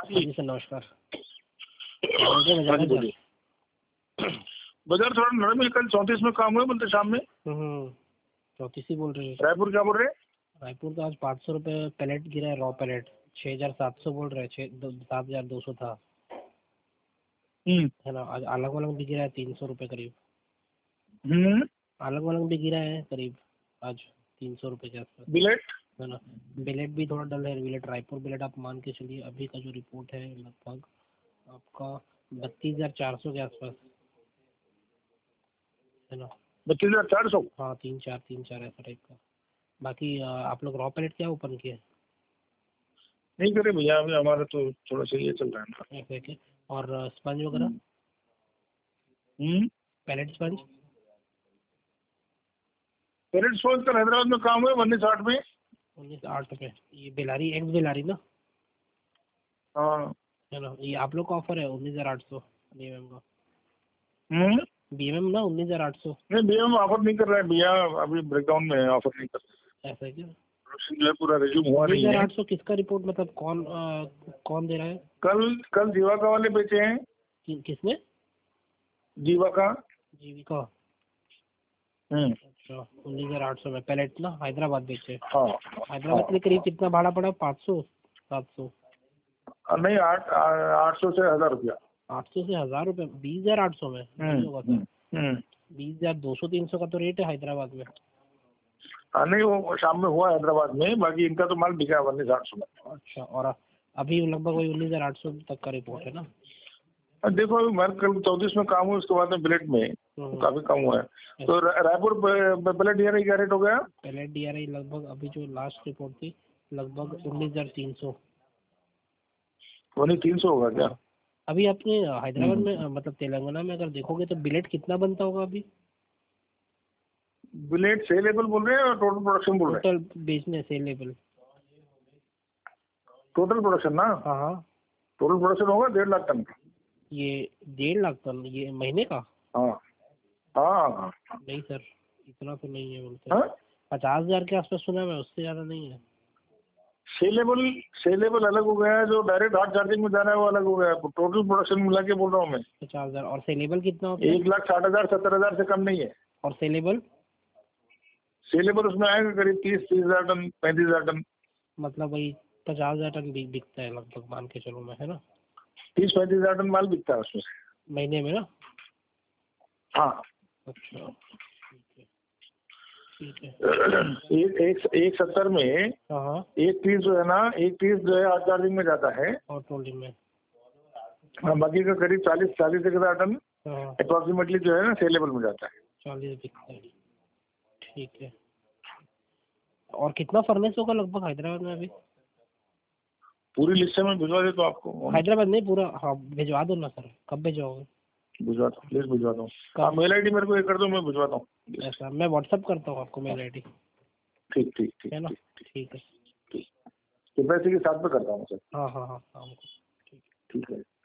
जी sir नमस्कार। हाँ जी बोलिए। बाजार थोड़ा नरम है, कल 34 में काम हुआ बोलते शाम में। 34 ही बोल रहे हैं। रायपुर क्या बोल रहे हैं? रायपुर तो आज 500 रुपये पैलेट गिरा है, रॉ पैलेट 6700 बोल रहे हैं, 7200 था है ना। आज अलग अलग भी गिरा है 300 रुपये करीब। अलग अलग भी गिरा है करीब आज 300 रुपये के आसपास बिलेट है ना। बिलेट भी थोड़ा डल है। बिलेट रायपुर बिलेट आप मान के चलिए, अभी का जो रिपोर्ट है लगभग आपका 32,400 के आसपास है ना। 32,400। हाँ 3-4 ऐसा टाइप का। बाकी आप लोग रॉ पैलेट क्या ओपन किए? नहीं करे भैया, अभी हमारा तो थोड़ा सा ये चल रहा है ना। ऐसे के और स्पंज वगैरह पैलेट स्पंज पैलेट स्पंज कल हैदराबाद में काम हुआ 1960 में 1908 रुपये। ये बेलारी एक्स बेलारी ना हाँ। है ना। ये आप लोग का ऑफर है 19,800 बीएमएम का। बीएमएम ना 19,800। नहीं भैया हम ऑफर नहीं कर रहे हैं भैया, अभी ब्रेकडाउन में है, ऑफर नहीं कर रहे। ऐसा है क्या? प्रोडक्शन जो है पूरा रिज्यूम हुआ नहीं है। 19,800 किसका रिपोर्ट, मतलब कौन दे रहा है? कल जीवाका वाले बेचे हैं। किसने? जीवाका। जीविका। अच्छा 19,800 में पैलेट ना हैदराबाद बेचे। हाँ हैदराबाद के करीब कितना भाड़ा पड़ा? 500-700? नहीं 800 से 1000 रुपया। 800 से 1000 रुपये 20,800 में नहीं होगा सर। 20,200-300 का तो रेट है हैदराबाद में। हाँ नहीं वो शाम में हुआ हैदराबाद में, बाकी इनका तो माल बिका 19,800 में। अच्छा और अभी लगभग वही 19,800 तक का रिपोर्ट है ना। देखो अभी माल कल 34 में काम हुआ, उसके बाद में बिलेट में काफी कम हुआ है। तो रायपुर पैलेट डीआरआई क्या रेट हो गया? पैलेट डीआरआई लगभग अभी जो लास्ट रिपोर्ट थी लगभग 19,300। 300 होगा क्या? अभी आपने हैदराबाद में मतलब तेलंगाना में अगर देखोगे तो बिलेट कितना बनता होगा अभी? बिलेट सेलेबल बोल रहे हैं और टोटल प्रोडक्शन बोल रहे हैं? टोटल बेचने सेलेबल। टोटल प्रोडक्शन ना? हाँ टोटल प्रोडक्शन होगा 1.5 लाख टन का। ये 1.5 लाख टन ये महीने का? हाँ हाँ। नहीं सर इतना तो नहीं है बोलते। 50,000 के आसपास सुना मैं, उससे ज्यादा नहीं है। सेलेबल अलग हो गया है, जो डायरेक्ट हार्ड चार्जिंग में जाना है वो अलग हो गया है। टोटल प्रोडक्शन मिला के बोल रहा हूँ मैं। 50,000 और सेलेबल कितना होता है? 1,60,000 70,000 से कम नहीं है। और सेलेबल उसमें आएगा करीब 30,000 टन 35,000 टन। मतलब वही 50,000 टन बिकता है लगभग मान के चलो मैं, है ना। 30-35,000 टन माल बिकता है उसमें से महीने में ना। हाँ। अच्छा ठीक है। एक 70 में एक पीस जो है ना, एक पीस जो है हार्ड चार्जिंग में जाता है और टोलिंग में बाकी का करीब 40,000 टन अप्रोक्सीमेटली जो है ना सेलेबल में जाता है। 40 बिकता है। ठीक है। और कितना फर्नेस होगा लगभग हैदराबाद में अभी? पूरी लिस्ट में भिजवा दे तो आपको। हैदराबाद नहीं पूरा, हाँ भिजवा दो ना सर। कब भिजवाओगे? भिजवाता हूँ, प्लीज भिजवाता हूँ। आप मेल आईडी मेरे को ये कर दो, मैं भिजवाता हूँ। ऐसा मैं व्हाट्सअप करता हूँ आपको मेल आईडी। ठीक है ना। ठीक है। पैसे के साथ में करता हूँ सर। हाँ शाम को। ठीक है।